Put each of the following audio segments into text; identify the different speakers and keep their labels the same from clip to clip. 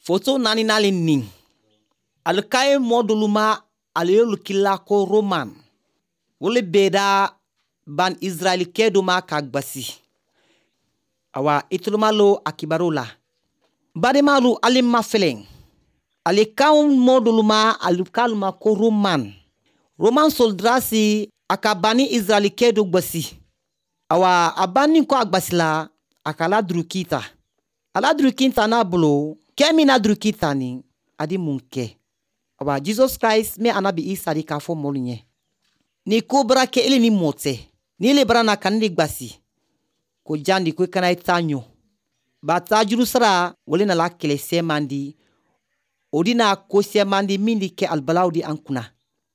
Speaker 1: Foto nani nali ning. Alkaye moduluma aliyolu kila ko Roman. Wole beda ban Israeli keduma kagbasi. Awa itulumalo akibarola. Bademalu alimma feleng. Alikaun moduluma alukaluma ko Roman. Roman soldrasi akabani Israeli kedu gbasi. Awa abani ko agbasila akala drukita. Ala drukita na bulo kemi na drukita ni adi munke. Awa Jesus Christ me anabi Isa di kafo molinye. Ni kubra ke ili ni mote. Ni lebra na kanili gbasi. Ko jandi kwe kana itanyo. Bata jurusara wole na la kele semandi. Odina ko semandi mindi ke albalaudi ankuna.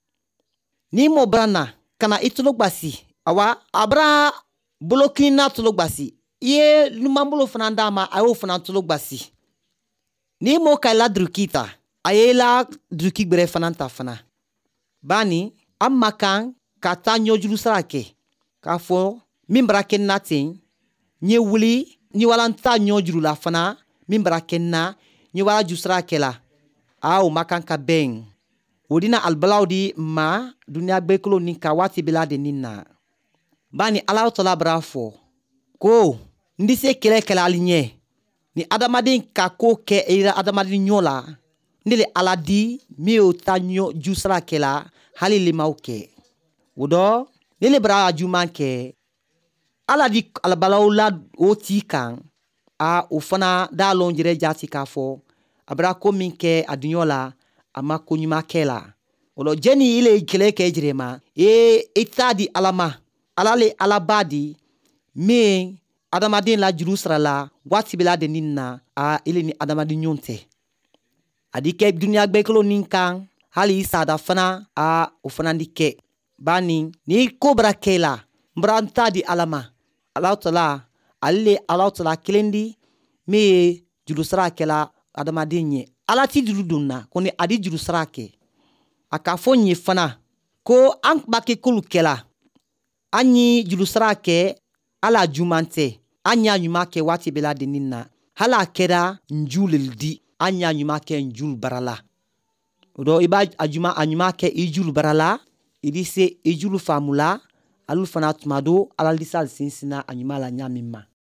Speaker 1: Ni mo brana kana itologbasi. Awa abra bolokina tologbasi. Ye lumambulo fanandama ayo fanantologbasi. Ni mo kaila drukita. Ayela druki gbere fananta fana. Bani amakan kata nyojulu sarake. Kafo mimbra ken natin. Nye wuli ni walanta nyojulu la fana. Mimbra ken na nye wala jusrake la. Au makan ka beng. Wodina albalaudi ma dunia bekolo ninka wati bilade nina. Bani ala tola brafo. Ko ndise kele alinye. Ni adamadin kako ke eira adamadin nyola. Nile aladi mio tanyo jusra kela hali limauke. Wodo nile bra ajumanke aladi albalaula oti kan a ufana da lonjire jati kafo abra kominke adunyola ama konyuma kela. Wodo jeni ile kele ke jirema itadi alama alale alabadi me adamadin la jurusra la wati bila de ninna a ile ni adamadin nyonte. Adike dunia beklo ninkan hali sada fana a ufanandike bani ni kobra kela mbranta di alama alautala alle alautala kilendi me jurusra kela adamadinye alati durudunna koni adi jurusra ke akafonye fana ko ankbake kulu kela anyi jurusra ke ala jumante anya nyumake wati bela deninna hala keda njulildi anya nyumake njul barala. Odo iba ajuma anyumake ijul barala. Idise ijul famula. Alufana tumado alalisa sinsina anyumala nyamima.